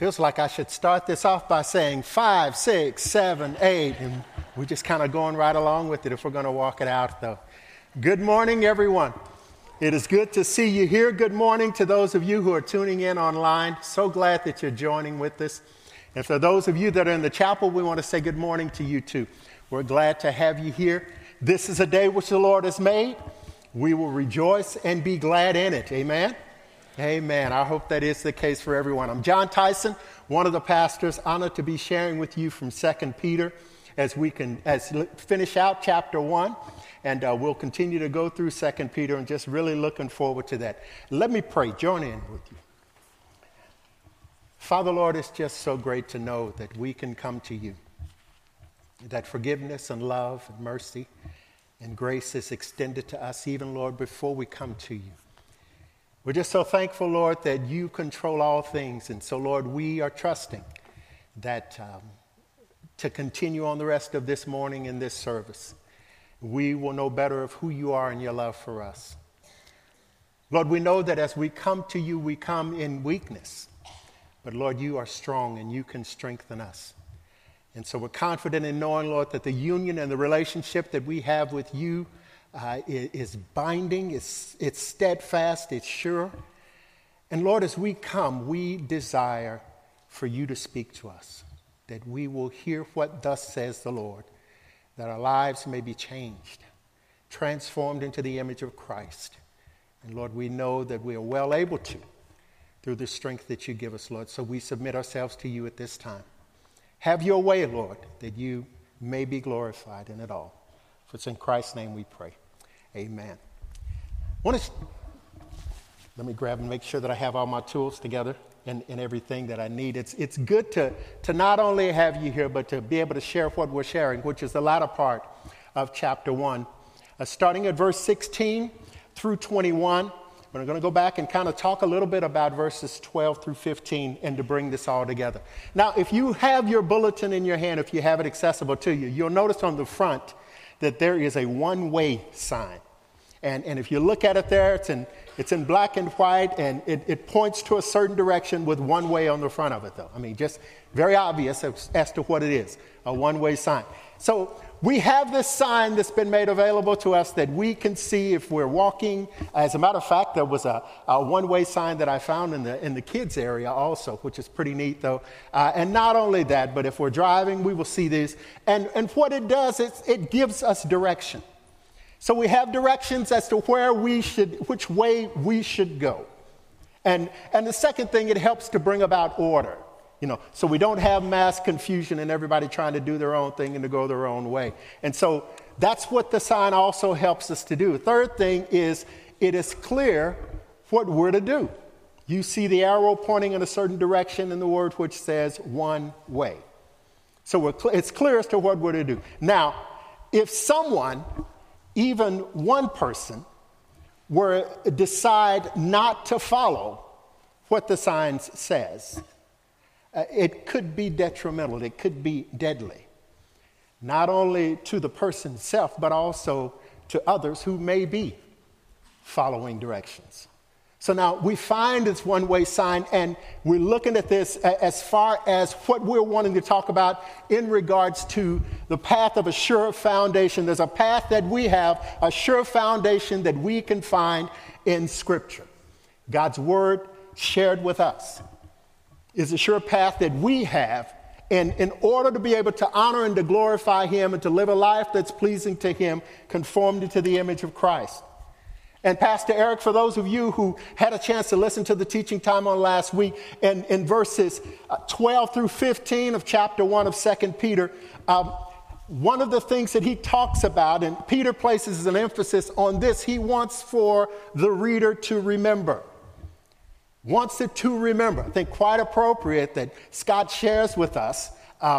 Feels like I should start this off by saying 5, 6, 7, 8, and we're just kind of going right along with it if we're going to walk it out, though. Good morning, everyone. It is good to see you here. Good morning to those of you who are tuning in online. So glad that you're joining with us. And for those of you that are in the chapel, we want to say good morning to you, too. We're glad to have you here. This is a day which the Lord has made. We will rejoice and be glad in it. Amen? Amen. I hope that is the case for everyone. I'm John Tyson, one of the pastors. Honored to be sharing with you from 2 Peter as we finish out chapter 1. And we'll continue to go through 2 Peter and just really looking forward to that. Let me pray. Join in with you. Father, Lord, it's just so great to know that we can come to you, that forgiveness and love and mercy and grace is extended to us even, Lord, before we come to you. We're just so thankful, Lord, that you control all things. And so, Lord, we are trusting that to continue on the rest of this morning in this service, we will know better of who you are and your love for us. Lord, we know that as we come to you, we come in weakness. But, Lord, you are strong and you can strengthen us. And so we're confident in knowing, Lord, that the union and the relationship that we have with you is binding, it's steadfast, it's sure. And Lord, as we come, we desire for you to speak to us, that we will hear what thus says the Lord, that our lives may be changed, transformed into the image of Christ. And Lord, we know that we are well able to through the strength that you give us, Lord. So we submit ourselves to you at this time. Have your way, Lord, that you may be glorified in it all. For it's in Christ's name we pray. Amen. Let me grab and make sure that I have all my tools together and everything that I need. It's good to not only have you here, but to be able to share what we're sharing, which is the latter part of chapter 1. Starting at verse 16 through 21. We're going to go back and kind of talk a little bit about verses 12 through 15 and to bring this all together. Now, if you have your bulletin in your hand, if you have it accessible to you, you'll notice on the front that there is a one-way sign. And if you look at it there, it's in black and white, and it points to a certain direction with one way on the front of it, though. I mean, just very obvious as to what it is, a one-way sign. So we have this sign that's been made available to us that we can see if we're walking. As a matter of fact, there was a one-way sign that I found in the kids area also, which is pretty neat, though. And not only that, but if we're driving, we will see this. And what it does is it gives us direction. So we have directions as to which way we should go. And the second thing, it helps to bring about order. So we don't have mass confusion and everybody trying to do their own thing and to go their own way. And so that's what the sign also helps us to do. The third thing is it is clear what we're to do. You see the arrow pointing in a certain direction in the word which says one way. So it's clear as to what we're to do. Now, if someone, even one person, were to decide not to follow what the sign says, it could be detrimental. It could be deadly, not only to the person itself, but also to others who may be following directions. So now we find this one-way sign, and we're looking at this as far as what we're wanting to talk about in regards to the path of a sure foundation. There's a path that we have, a sure foundation that we can find in Scripture. God's Word shared with us is a sure path that we have in order to be able to honor and to glorify him and to live a life that's pleasing to him, conformed to the image of Christ. And Pastor Eric, for those of you who had a chance to listen to the teaching time on last week, in verses 12 through 15 of chapter 1 of 2 Peter, one of the things that he talks about, and Peter places an emphasis on this, he wants for the reader to remember. Wants it to remember. I think quite appropriate that Scott shares with us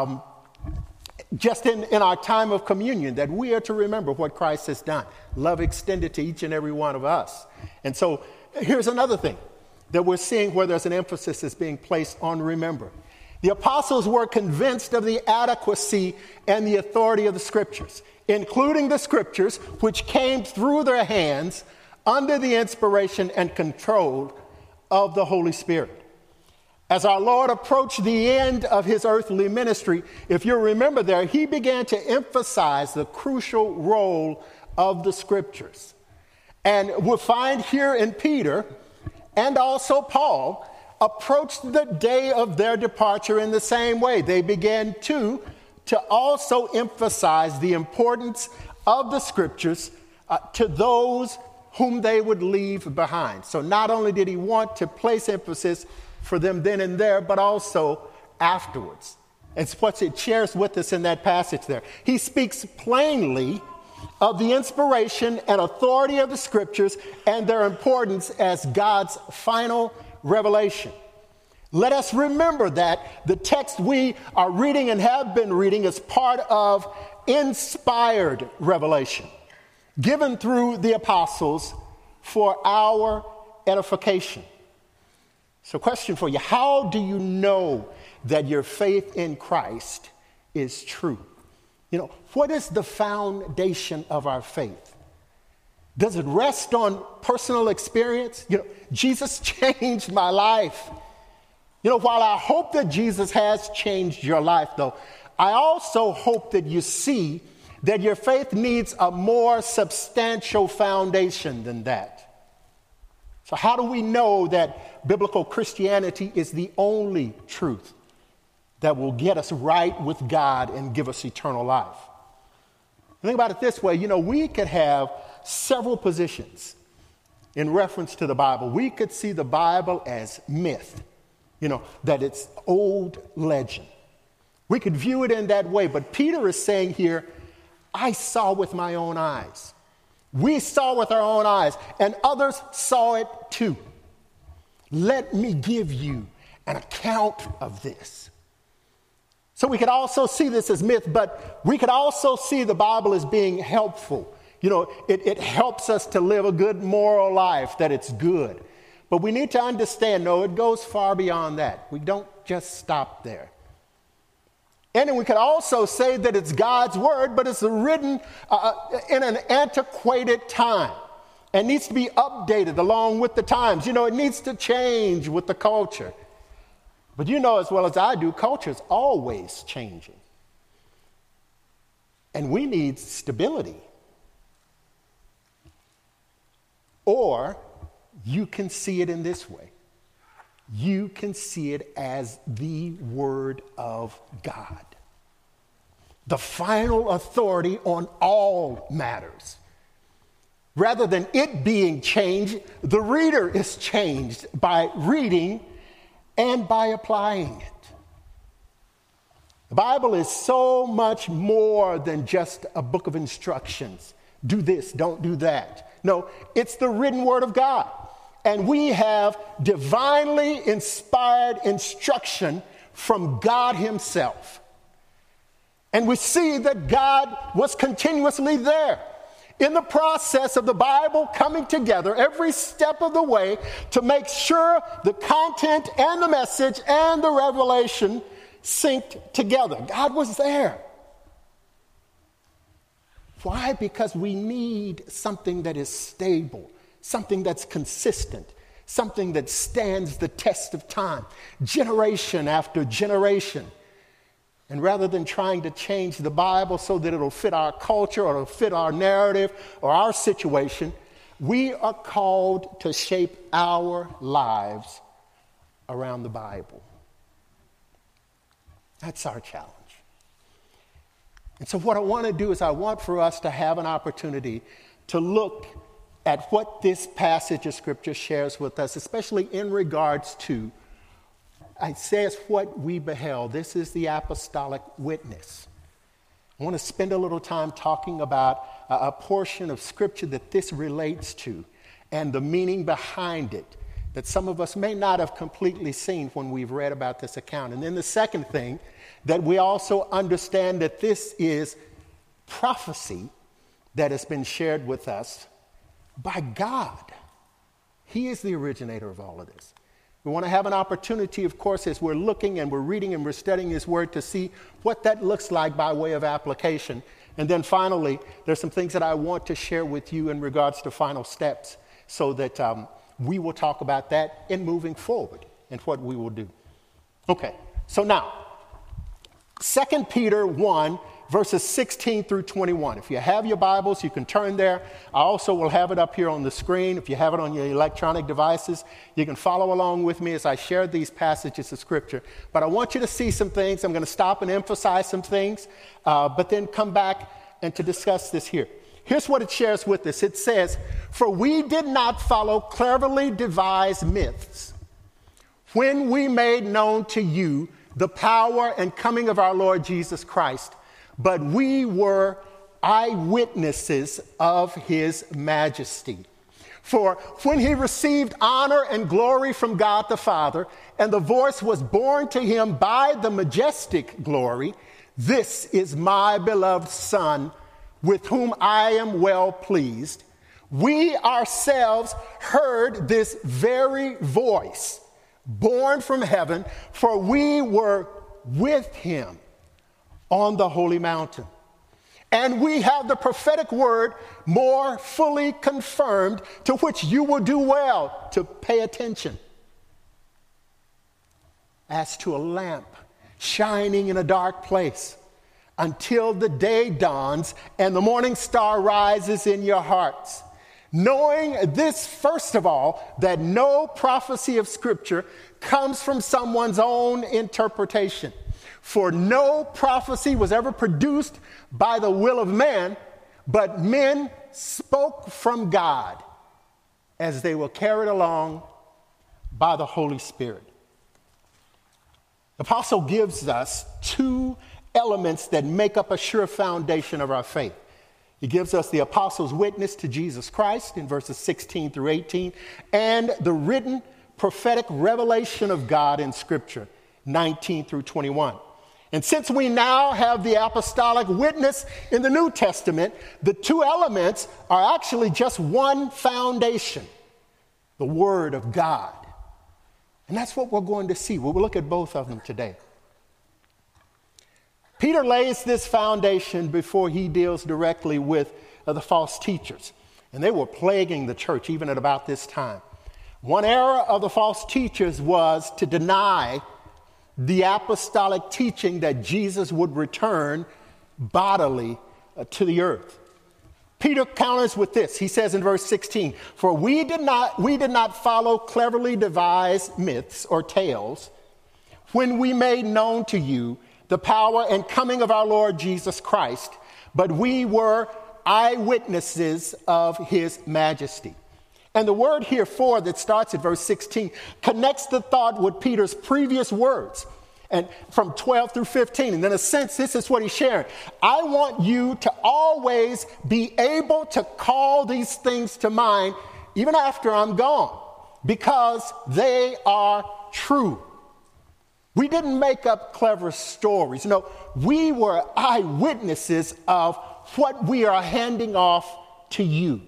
just in our time of communion that we are to remember what Christ has done. Love extended to each and every one of us. And so here's another thing that we're seeing where there's an emphasis that's being placed on remember. The apostles were convinced of the adequacy and the authority of the Scriptures, including the Scriptures which came through their hands under the inspiration and control of the Holy Spirit. As our Lord approached the end of his earthly ministry, if you remember there, he began to emphasize the crucial role of the scriptures. And we'll find here in Peter and also Paul approached the day of their departure in the same way. They began to also emphasize the importance of the scriptures to those whom they would leave behind. So not only did he want to place emphasis for them then and there, but also afterwards. It's what it shares with us in that passage there. He speaks plainly of the inspiration and authority of the scriptures and their importance as God's final revelation. Let us remember that the text we are reading and have been reading is part of inspired revelation, given through the apostles for our edification. So, question for you: how do you know that your faith in Christ is true? What is the foundation of our faith? Does it rest on personal experience? Jesus changed my life. While I hope that Jesus has changed your life, though, I also hope that you see that your faith needs a more substantial foundation than that. So how do we know that biblical Christianity is the only truth that will get us right with God and give us eternal life? Think about it this way. We could have several positions in reference to the Bible. We could see the Bible as myth, that it's old legend. We could view it in that way. But Peter is saying here, I saw with my own eyes. We saw with our own eyes, and others saw it too. Let me give you an account of this. So we could also see this as myth, but we could also see the Bible as being helpful. It helps us to live a good moral life, that it's good. But we need to understand, no, it goes far beyond that. We don't just stop there. And then we could also say that it's God's word, but it's written in an antiquated time and needs to be updated along with the times. It needs to change with the culture. But as well as I do, culture is always changing. And we need stability. Or you can see it in this way. You can see it as the Word of God, the final authority on all matters. Rather than it being changed, the reader is changed by reading and by applying it. The Bible is so much more than just a book of instructions. Do this, don't do that. No, it's the written Word of God. And we have divinely inspired instruction from God himself. And we see that God was continuously there in the process of the Bible coming together every step of the way to make sure the content and the message and the revelation synced together. God was there. Why? Because we need something that is stable, something that's consistent, something that stands the test of time, generation after generation. And rather than trying to change the Bible so that it'll fit our culture or it'll fit our narrative or our situation, we are called to shape our lives around the Bible. That's our challenge. And so what I want to do is I want for us to have an opportunity to look at what this passage of Scripture shares with us, especially in regards to, it says what we beheld. This is the apostolic witness. I want to spend a little time talking about a portion of Scripture that this relates to and the meaning behind it that some of us may not have completely seen when we've read about this account. And then the second thing, that we also understand that this is prophecy that has been shared with us by God. He is the originator of all of this. We want to have an opportunity, of course, as we're looking and we're reading and we're studying His Word to see what that looks like by way of application. And then finally, there's some things that I want to share with you in regards to final steps so that we will talk about that in moving forward and what we will do. Okay, so now, 2 Peter 1, verses 16 through 21. If you have your Bibles, you can turn there. I also will have it up here on the screen. If you have it on your electronic devices, you can follow along with me as I share these passages of Scripture. But I want you to see some things. I'm going to stop and emphasize some things, but then come back and to discuss this here. Here's what it shares with us. It says, "For we did not follow cleverly devised myths when we made known to you the power and coming of our Lord Jesus Christ, but we were eyewitnesses of his majesty. For when he received honor and glory from God the Father, and the voice was borne to him by the majestic glory, 'This is my beloved Son, with whom I am well pleased,' we ourselves heard this very voice, born from heaven, for we were with him on the holy mountain. And we have the prophetic word more fully confirmed, to which you will do well to pay attention. As to a lamp shining in a dark place, until the day dawns and the morning star rises in your hearts. Knowing this, first of all, that no prophecy of Scripture comes from someone's own interpretation. For no prophecy was ever produced by the will of man, but men spoke from God as they were carried along by the Holy Spirit." The apostle gives us two elements that make up a sure foundation of our faith. He gives us the apostle's witness to Jesus Christ in verses 16 through 18, and the written prophetic revelation of God in Scripture, 19 through 21. And since we now have the apostolic witness in the New Testament, the two elements are actually just one foundation, the Word of God. And that's what we're going to see. We'll look at both of them today. Peter lays this foundation before he deals directly with the false teachers. And they were plaguing the church even at about this time. One error of the false teachers was to deny the apostolic teaching that Jesus would return bodily to the earth. Peter counters with this. He says in verse 16, "For we did not follow cleverly devised myths or tales when we made known to you the power and coming of our Lord Jesus Christ, but we were eyewitnesses of his majesty." And the word here, "for," that starts at verse 16, connects the thought with Peter's previous words, and from 12 through 15. And in a sense, this is what he's sharing. I want you to always be able to call these things to mind, even after I'm gone, because they are true. We didn't make up clever stories. No, we were eyewitnesses of what we are handing off to you.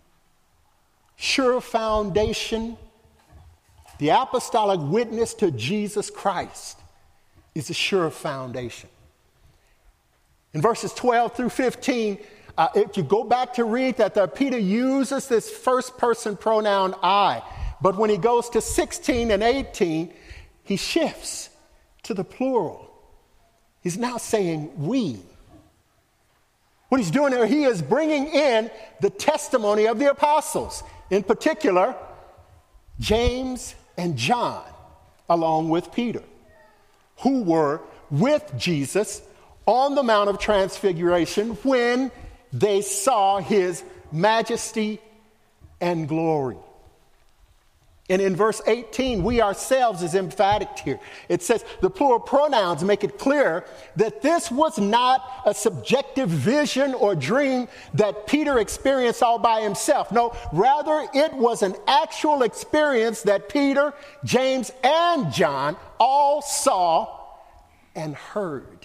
Sure foundation. The apostolic witness to Jesus Christ is a sure foundation. In verses 12 through 15, if you go back to read that, Peter uses this first person pronoun I. But when he goes to 16 and 18, he shifts to the plural. He's now saying we. What he's doing there, he is bringing in the testimony of the apostles, in particular, James and John, along with Peter, who were with Jesus on the Mount of Transfiguration when they saw his majesty and glory. And in verse 18, we ourselves is emphatic here. It says the plural pronouns make it clear that this was not a subjective vision or dream that Peter experienced all by himself. No, rather it was an actual experience that Peter, James, and John all saw and heard.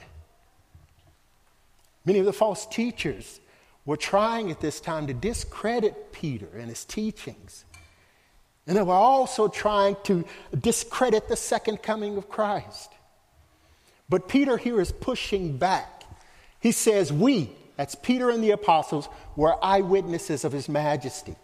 Many of the false teachers were trying at this time to discredit Peter and his teachings. And they were also trying to discredit the second coming of Christ. But Peter here is pushing back. He says we, that's Peter and the apostles, were eyewitnesses of his majesty.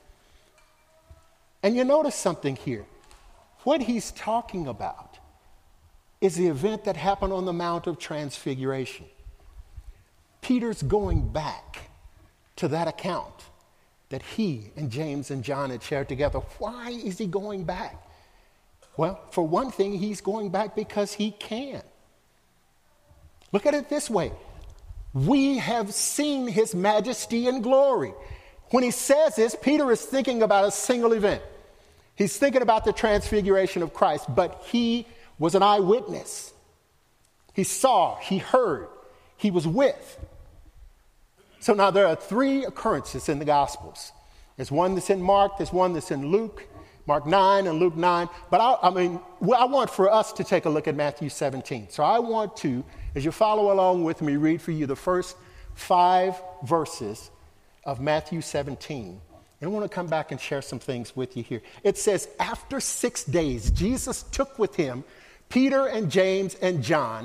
And you notice something here. What he's talking about is the event that happened on the Mount of Transfiguration. Peter's going back to that account that he and James and John had shared together. Why is he going back? Well, for one thing, he's going back because he can. Look at it this way. We have seen his majesty and glory. When he says this, Peter is thinking about a single event. He's thinking about the transfiguration of Christ, but he was an eyewitness. He saw, he heard, he was with. So now there are three occurrences in the Gospels. There's one that's in Mark, there's one that's in Luke, Mark 9 and Luke 9. But I want for us to take a look at Matthew 17. So I want to, as you follow along with me, read for you the first 5 verses of Matthew 17. And I want to come back and share some things with you here. It says, after 6 days, Jesus took with him Peter and James and John,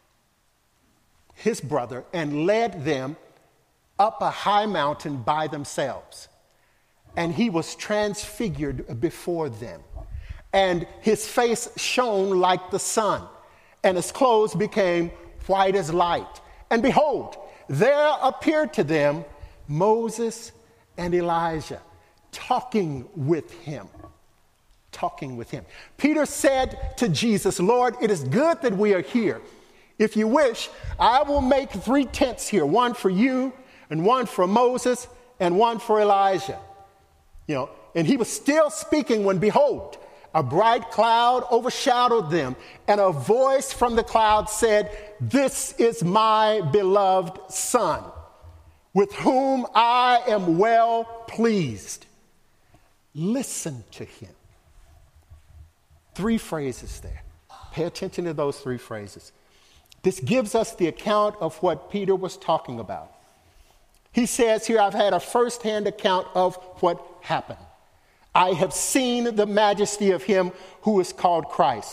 his brother, and led them up a high mountain by themselves. And he was transfigured before them. And his face shone like the sun, and his clothes became white as light. And behold, there appeared to them Moses and Elijah talking with him. Peter said to Jesus, Lord, it is good that we are here. If you wish, I will make 3 tents here, one for you and one for Moses and one for Elijah. And he was still speaking when, behold, a bright cloud overshadowed them, and a voice from the cloud said, this is my beloved Son, with whom I am well pleased. Listen to him. 3 phrases there. Pay attention to those 3 phrases. This gives us the account of what Peter was talking about. He says here, I've had a firsthand account of what happened. I have seen the majesty of him who is called Christ.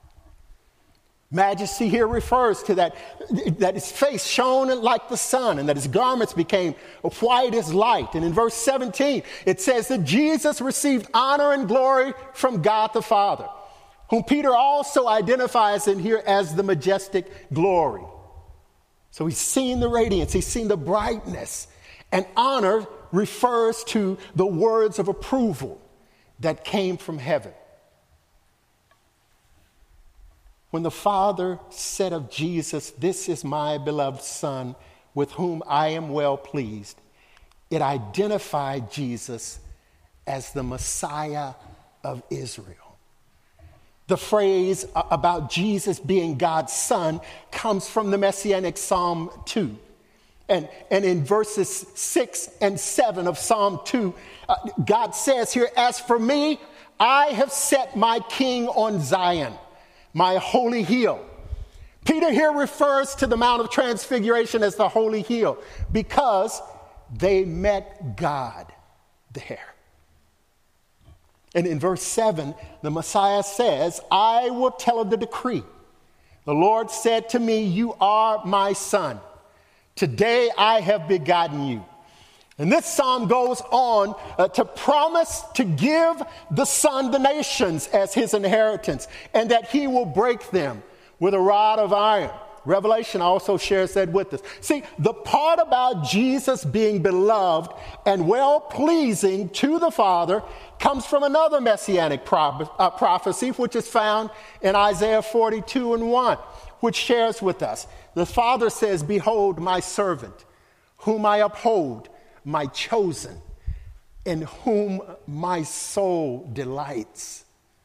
Majesty here refers to that his face shone like the sun and that his garments became white as light. And in verse 17, it says that Jesus received honor and glory from God the Father, whom Peter also identifies in here as the majestic glory. So he's seen the radiance, he's seen the brightness. And honor refers to the words of approval that came from heaven. When the Father said of Jesus, this is my beloved Son, with whom I am well pleased, it identified Jesus as the Messiah of Israel. The phrase about Jesus being God's Son comes from the Messianic Psalm 2. And in verses 6 and 7 of Psalm 2, God says here, as for me, I have set my king on Zion, my holy hill. Peter here refers to the Mount of Transfiguration as the holy hill because they met God there. And in verse 7, the Messiah says, I will tell of the decree. The Lord said to me, you are my son. Today I have begotten you. And this psalm goes on to promise to give the Son the nations as his inheritance, and that he will break them with a rod of iron. Revelation also shares that with us. See, the part about Jesus being beloved and well-pleasing to the Father comes from another messianic prophecy, which is found in Isaiah 42 and 1, which shares with us. The Father says, behold my servant, whom I uphold, my chosen, in whom my soul delights.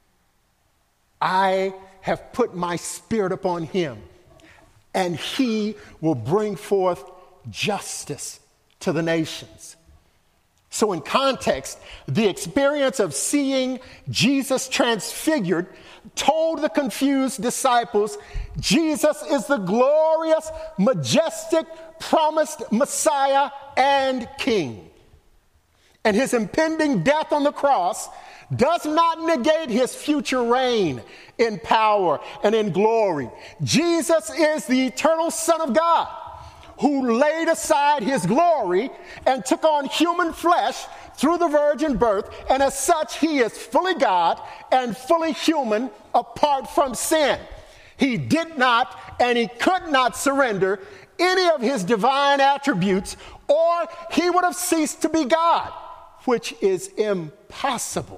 I have put my spirit upon him, and he will bring forth justice to the nations. So in context, the experience of seeing Jesus transfigured told the confused disciples, Jesus is the glorious, majestic, promised Messiah and King. And his impending death on the cross does not negate his future reign in power and in glory. Jesus is the eternal Son of God who laid aside his glory and took on human flesh through the virgin birth, and as such he is fully God and fully human apart from sin. He did not and he could not surrender any of his divine attributes, or he would have ceased to be God, which is impossible.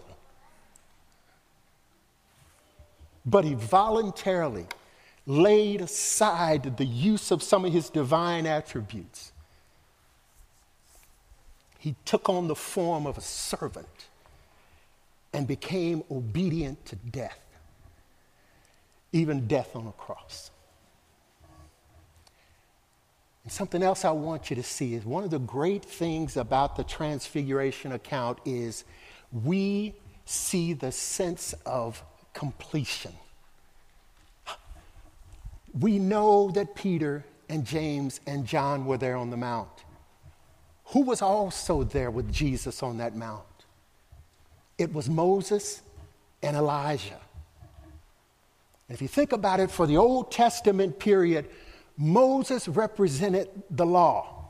But he voluntarily laid aside the use of some of his divine attributes. He took on the form of a servant and became obedient to death, even death on a cross. And something else I want you to see is one of the great things about the Transfiguration account is we see the sense of completion. We know that Peter and James and John were there on the mount. Who was also there with Jesus on that mount? It was Moses and Elijah. And if you think about it, for the Old Testament period, Moses represented the law.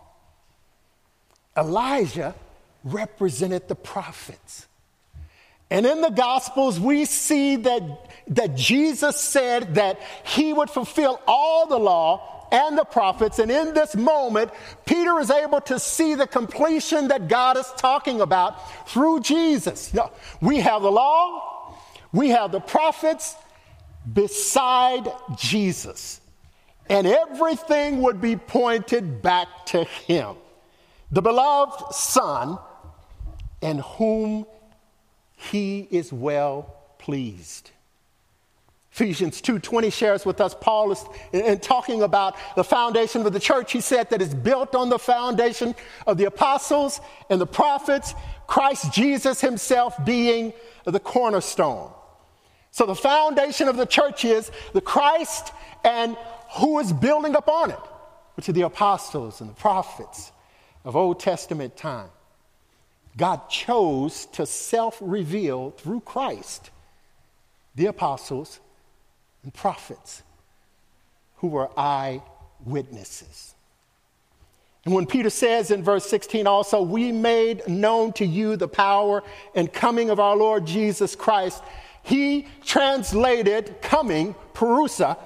Elijah represented the prophets. And in the Gospels, we see that Jesus said that he would fulfill all the law and the prophets. And in this moment, Peter is able to see the completion that God is talking about through Jesus. We have the law, we have the prophets beside Jesus. And everything would be pointed back to him, the beloved Son, in whom he is well pleased. Ephesians 2:20 shares with us, Paul is in talking about the foundation of the church. He said that it's built on the foundation of the apostles and the prophets, Christ Jesus himself being the cornerstone. So the foundation of the church is the Christ and who is building upon it, which are the apostles and the prophets of Old Testament time. God chose to self-reveal through Christ the apostles and prophets who were eyewitnesses. And when Peter says in verse 16 also, we made known to you the power and coming of our Lord Jesus Christ, he translated coming, parousia,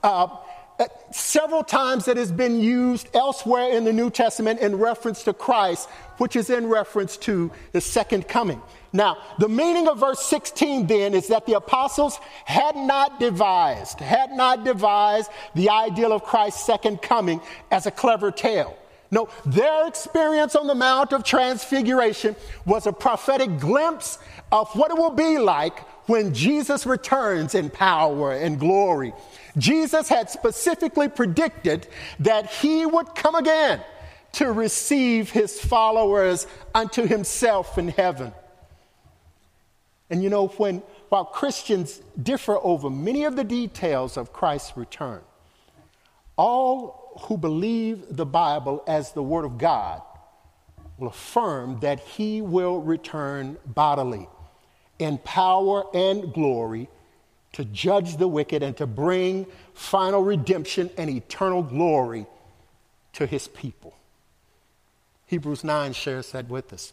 several times that has been used elsewhere in the New Testament in reference to Christ, which is in reference to the second coming. Now, the meaning of verse 16 then is that the apostles had not devised the ideal of Christ's second coming as a clever tale. No, their experience on the Mount of Transfiguration was a prophetic glimpse of what it will be like when Jesus returns in power and glory. Jesus had specifically predicted that he would come again to receive his followers unto himself in heaven. And you know, while Christians differ over many of the details of Christ's return, all who believe the Bible as the Word of God will affirm that he will return bodily in power and glory to judge the wicked and to bring final redemption and eternal glory to his people. Hebrews 9 shares that with us.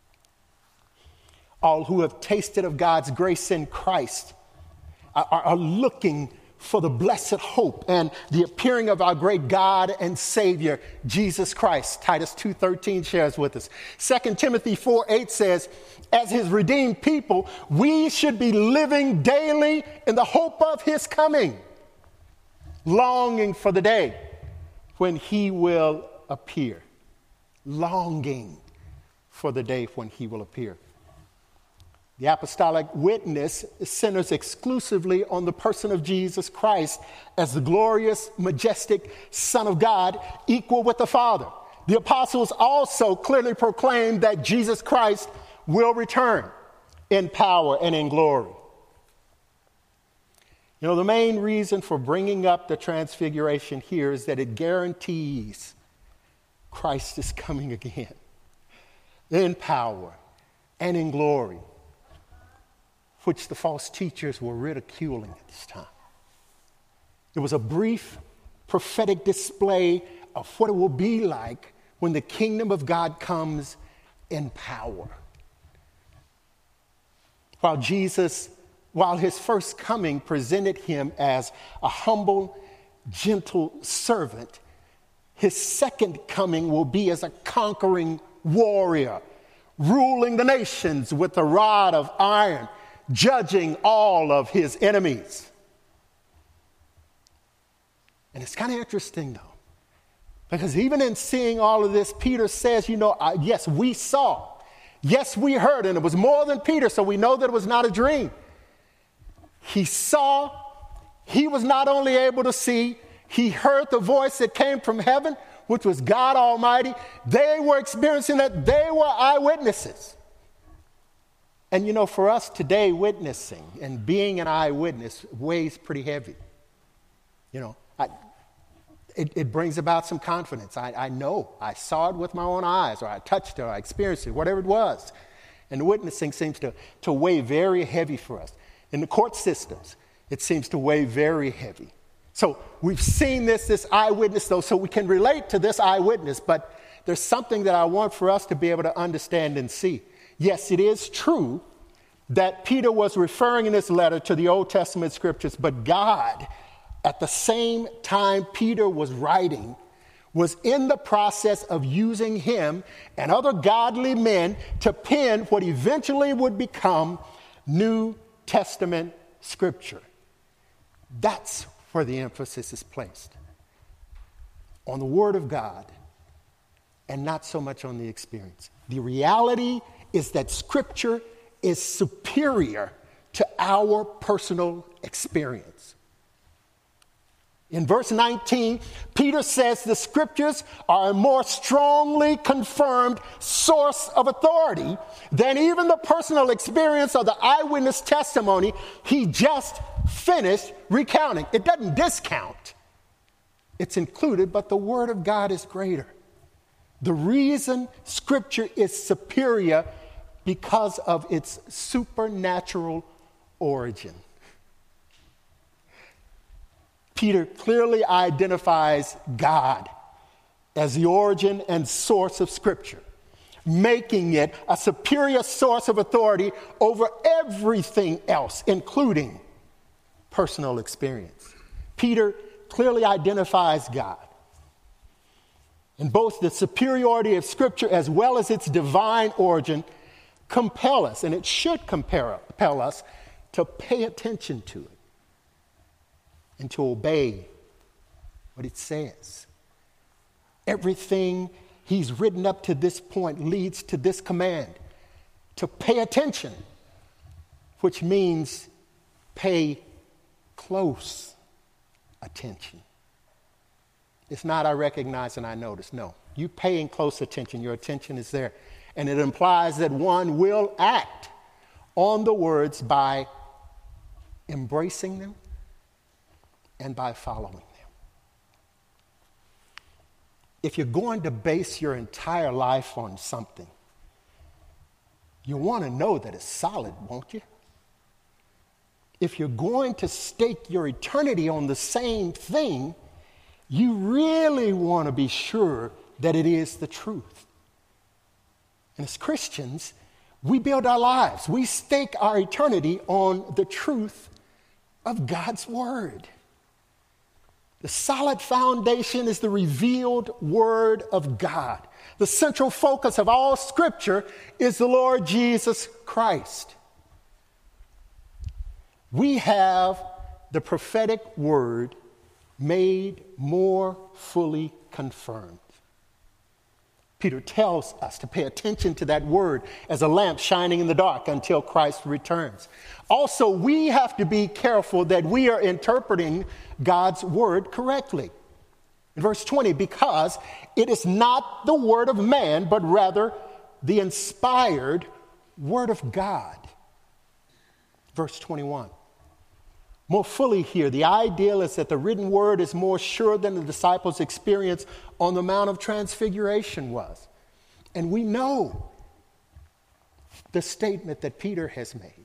All who have tasted of God's grace in Christ are looking for the blessed hope and the appearing of our great God and Savior, Jesus Christ. Titus 2:13 shares with us. 2 Timothy 4:8 says, as his redeemed people, we should be living daily in the hope of his coming, longing for the day when he will appear. Longing for the day when he will appear. The apostolic witness centers exclusively on the person of Jesus Christ as the glorious, majestic Son of God, equal with the Father. The apostles also clearly proclaim that Jesus Christ will return in power and in glory. You know, the main reason for bringing up the Transfiguration here is that it guarantees Christ is coming again in power and in glory, which the false teachers were ridiculing at this time. It was a brief prophetic display of what it will be like when the kingdom of God comes in power. While Jesus while his first coming presented him as a humble, gentle servant, his second coming will be as a conquering warrior, ruling the nations with a rod of iron, judging all of his enemies. And it's kind of interesting, though, because even in seeing all of this, Peter says, yes, we saw. Yes, we heard, and it was more than Peter, so we know that it was not a dream. He saw, he was not only able to see, he heard the voice that came from heaven, which was God Almighty. They were experiencing that. They were eyewitnesses. And for us today, witnessing and being an eyewitness weighs pretty heavy. It brings about some confidence. I know. I saw it with my own eyes, or I touched it, or I experienced it, whatever it was. And witnessing seems to weigh very heavy for us. In the court systems, it seems to weigh very heavy. So we've seen this eyewitness, though, so we can relate to this eyewitness, but there's something that I want for us to be able to understand and see. Yes, it is true that Peter was referring in this letter to the Old Testament scriptures, but God, at the same time Peter was writing, was in the process of using him and other godly men to pen what eventually would become New Testament scripture. That's where the emphasis is placed, on the Word of God and not so much on the experience. The reality is that Scripture is superior to our personal experience. In verse 19, Peter says the Scriptures are a more strongly confirmed source of authority than even the personal experience or the eyewitness testimony he just finished recounting. It doesn't discount. It's included, but the Word of God is greater. The reason Scripture is superior because of its supernatural origin. Peter clearly identifies God as the origin and source of Scripture, making it a superior source of authority over everything else, including personal experience. Peter clearly identifies God. And both the superiority of Scripture as well as its divine origin compel us, and it should compel us to pay attention to it and to obey what it says. Everything he's written up to this point leads to this command, to pay attention, which means pay close attention. It's not I recognize and I notice. No, you paying close attention, your attention is there. And it implies that one will act on the words by embracing them and by following them. If you're going to base your entire life on something, you want to know that it's solid, won't you? If you're going to stake your eternity on the same thing, you really want to be sure that it is the truth. And as Christians, we build our lives. We stake our eternity on the truth of God's Word. The solid foundation is the revealed Word of God. The central focus of all Scripture is the Lord Jesus Christ. We have the prophetic word made more fully confirmed. Peter tells us to pay attention to that word as a lamp shining in the dark until Christ returns. Also, we have to be careful that we are interpreting God's word correctly. In verse 20, because it is not the word of man, but rather the inspired word of God. Verse 21. More fully here, the ideal is that the written word is more sure than the disciples' experience on the Mount of Transfiguration was. And we know the statement that Peter has made.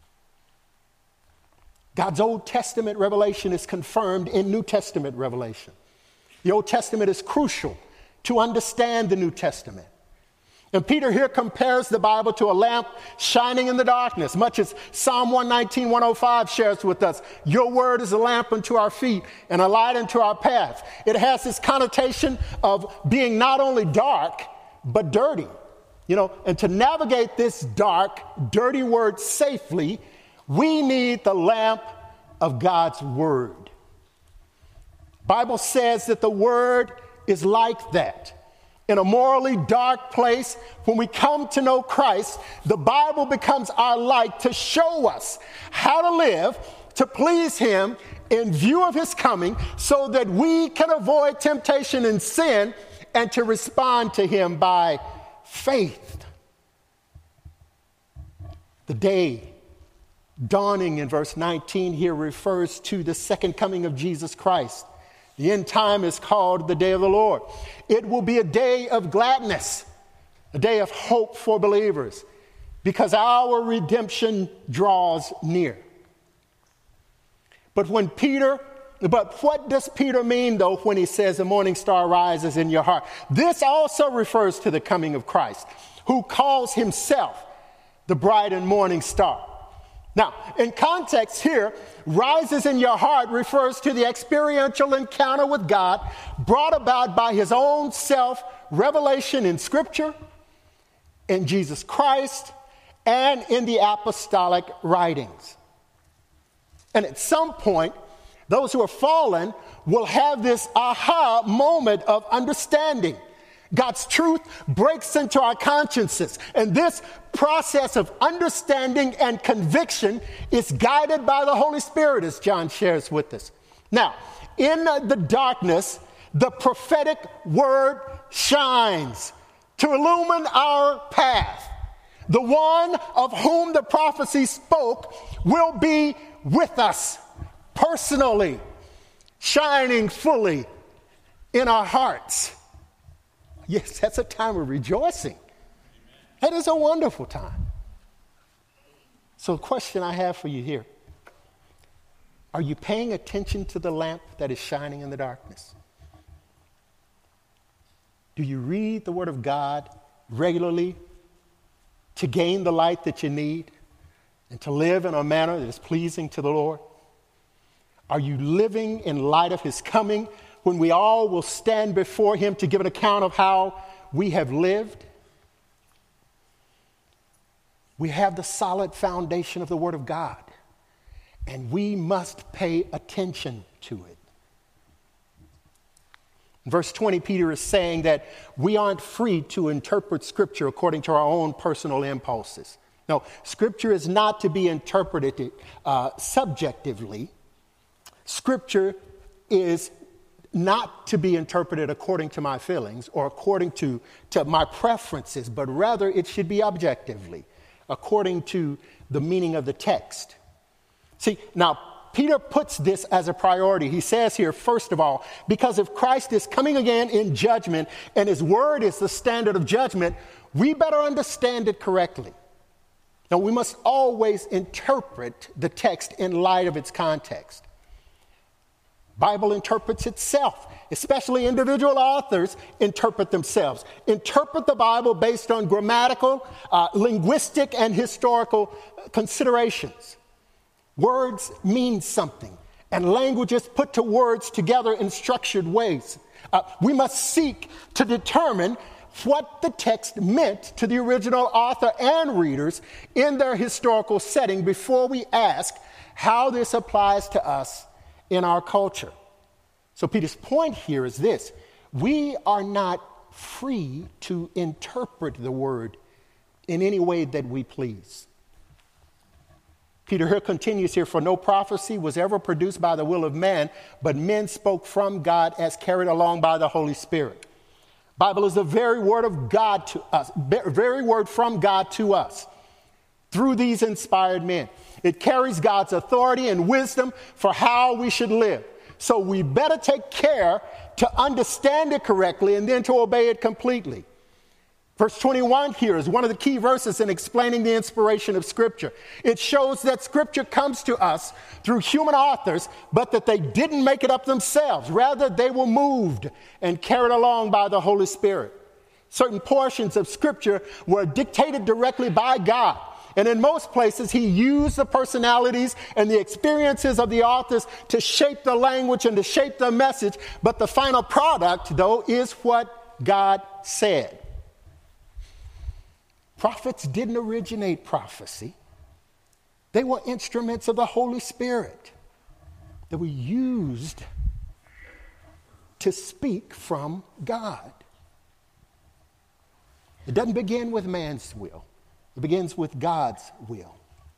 God's Old Testament revelation is confirmed in New Testament revelation. The Old Testament is crucial to understand the New Testament. And Peter here compares the Bible to a lamp shining in the darkness, much as Psalm 119, 105 shares with us. Your word is a lamp unto our feet and a light unto our path. It has this connotation of being not only dark, but dirty. And to navigate this dark, dirty word safely, we need the lamp of God's word. Bible says that the word is like that. In a morally dark place, when we come to know Christ, the Bible becomes our light to show us how to live, to please him in view of his coming, so that we can avoid temptation and sin and to respond to him by faith. The day dawning in verse 19 here refers to the second coming of Jesus Christ. The end time is called the day of the Lord. It will be a day of gladness, a day of hope for believers, because our redemption draws near. But what does Peter mean, though, when he says the morning star rises in your heart? This also refers to the coming of Christ, who calls himself the bright and morning star. Now, in context here, rises in your heart refers to the experiential encounter with God brought about by his own self-revelation in Scripture, in Jesus Christ, and in the apostolic writings. And at some point, those who are fallen will have this aha moment of understanding. God's truth breaks into our consciences, and this process of understanding and conviction is guided by the Holy Spirit, as John shares with us. Now, in the darkness, the prophetic word shines to illumine our path. The one of whom the prophecy spoke will be with us personally, shining fully in our hearts. Yes, that's a time of rejoicing. That is a wonderful time. So the question I have for you here, are you paying attention to the lamp that is shining in the darkness? Do you read the Word of God regularly to gain the light that you need and to live in a manner that is pleasing to the Lord? Are you living in light of his coming, when we all will stand before him to give an account of how we have lived? We have the solid foundation of the Word of God, and we must pay attention to it. In verse 20, Peter is saying that we aren't free to interpret Scripture according to our own personal impulses. No, Scripture is not to be interpreted subjectively. Scripture is not to be interpreted according to my feelings or according to my preferences, but rather it should be objectively, according to the meaning of the text. See, now, Peter puts this as a priority. He says here, first of all, because if Christ is coming again in judgment and his word is the standard of judgment, we better understand it correctly. Now, we must always interpret the text in light of its context. Bible interprets itself, especially individual authors interpret themselves. Interpret the Bible based on grammatical, linguistic, and historical considerations. Words mean something, and language is put to words together in structured ways. We must seek to determine what the text meant to the original author and readers in their historical setting before we ask how this applies to us in our culture. So Peter's point here is this: we are not free to interpret the word in any way that we please. Peter here continues here, for no prophecy was ever produced by the will of man, but men spoke from God as carried along by the Holy Spirit. Bible is the very word of God to us, very word from God to us through these inspired men. It carries God's authority and wisdom for how we should live. So we better take care to understand it correctly and then to obey it completely. Verse 21 here is one of the key verses in explaining the inspiration of Scripture. It shows that Scripture comes to us through human authors, but that they didn't make it up themselves. Rather, they were moved and carried along by the Holy Spirit. Certain portions of Scripture were dictated directly by God. And in most places, he used the personalities and the experiences of the authors to shape the language and to shape the message. But the final product, though, is what God said. Prophets didn't originate prophecy. They were instruments of the Holy Spirit that were used to speak from God. It doesn't begin with man's will. It begins with God's will.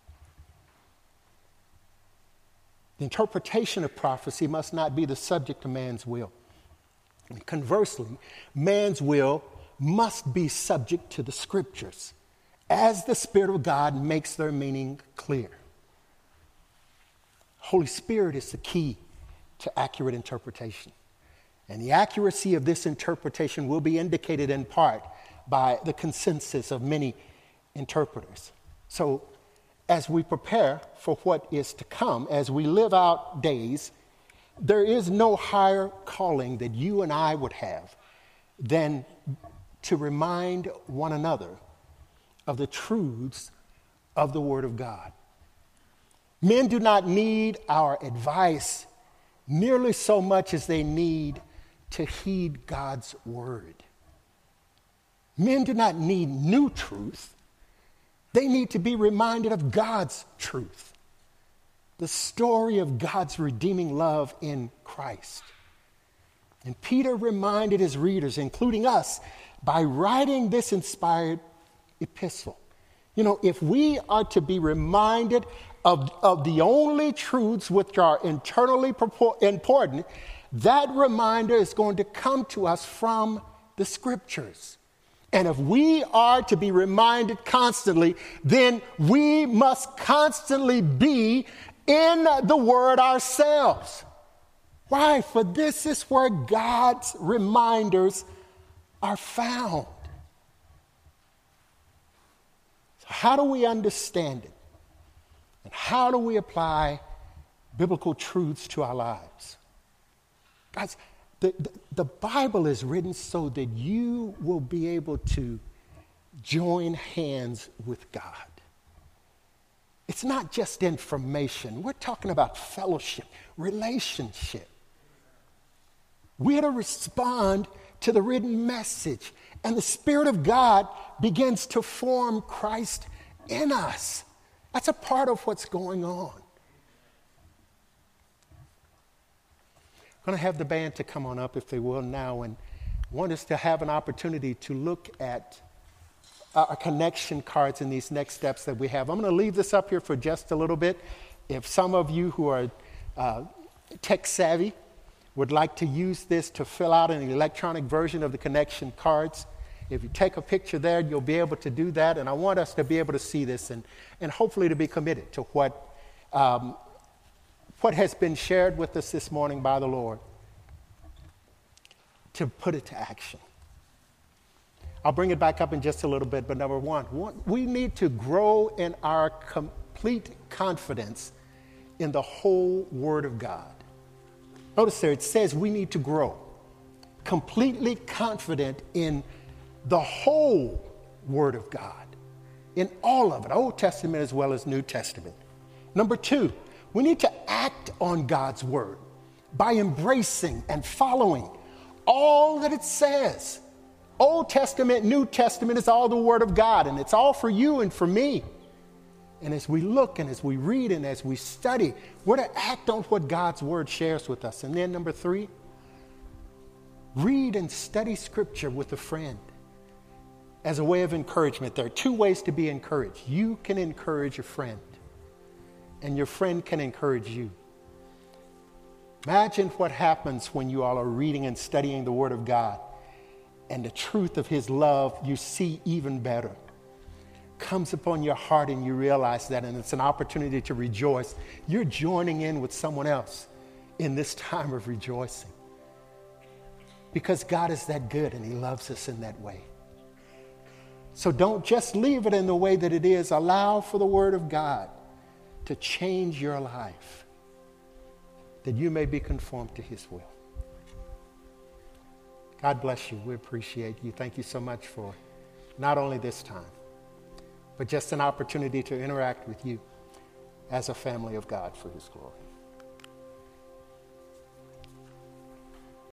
The interpretation of prophecy must not be the subject of man's will. And conversely, man's will must be subject to the Scriptures as the Spirit of God makes their meaning clear. Holy Spirit is the key to accurate interpretation. And the accuracy of this interpretation will be indicated in part by the consensus of many interpreters. So as we prepare for what is to come, as we live out days, there is no higher calling that you and I would have than to remind one another of the truths of the Word of God. Men do not need our advice nearly so much as they need to heed God's Word. Men do not need new truth. They need to be reminded of God's truth, the story of God's redeeming love in Christ. And Peter reminded his readers, including us, by writing this inspired epistle. You know, if we are to be reminded of the only truths which are internally important, that reminder is going to come to us from the Scriptures. And if we are to be reminded constantly, then we must constantly be in the Word ourselves. Why? For this is where God's reminders are found. So how do we understand it? And how do we apply biblical truths to our lives? Guys, the Bible is written so that you will be able to join hands with God. It's not just information. We're talking about fellowship, relationship. We are to respond to the written message, and the Spirit of God begins to form Christ in us. That's a part of what's going on. I'm going to have the band to come on up, if they will, now, and want us to have an opportunity to look at our connection cards in these next steps that we have. I'm going to leave this up here for just a little bit. If some of you who are tech savvy would like to use this to fill out an electronic version of the connection cards, if you take a picture there, you'll be able to do that. And I want us to be able to see this and hopefully to be committed to what has been shared with us this morning by the Lord, to put it to action. I'll bring it back up in just a little bit, but number one, we need to grow in our complete confidence in the whole Word of God. Notice there, it says we need to grow completely confident in the whole Word of God, in all of it, Old Testament as well as New Testament. Number two, we need to act on God's Word by embracing and following all that it says. Old Testament, New Testament is all the Word of God, and it's all for you and for me. And as we look and as we read and as we study, we're to act on what God's Word shares with us. And then number three, read and study Scripture with a friend as a way of encouragement. There are two ways to be encouraged. You can encourage a friend, and your friend can encourage you. Imagine what happens when you all are reading and studying the Word of God, and the truth of His love you see even better comes upon your heart, and you realize that, and it's an opportunity to rejoice. You're joining in with someone else in this time of rejoicing, because God is that good and He loves us in that way. So don't just leave it in the way that it is. Allow for the Word of God to change your life, that you may be conformed to His will. God bless you. We appreciate you. Thank you so much for not only this time, but just an opportunity to interact with you as a family of God for his glory.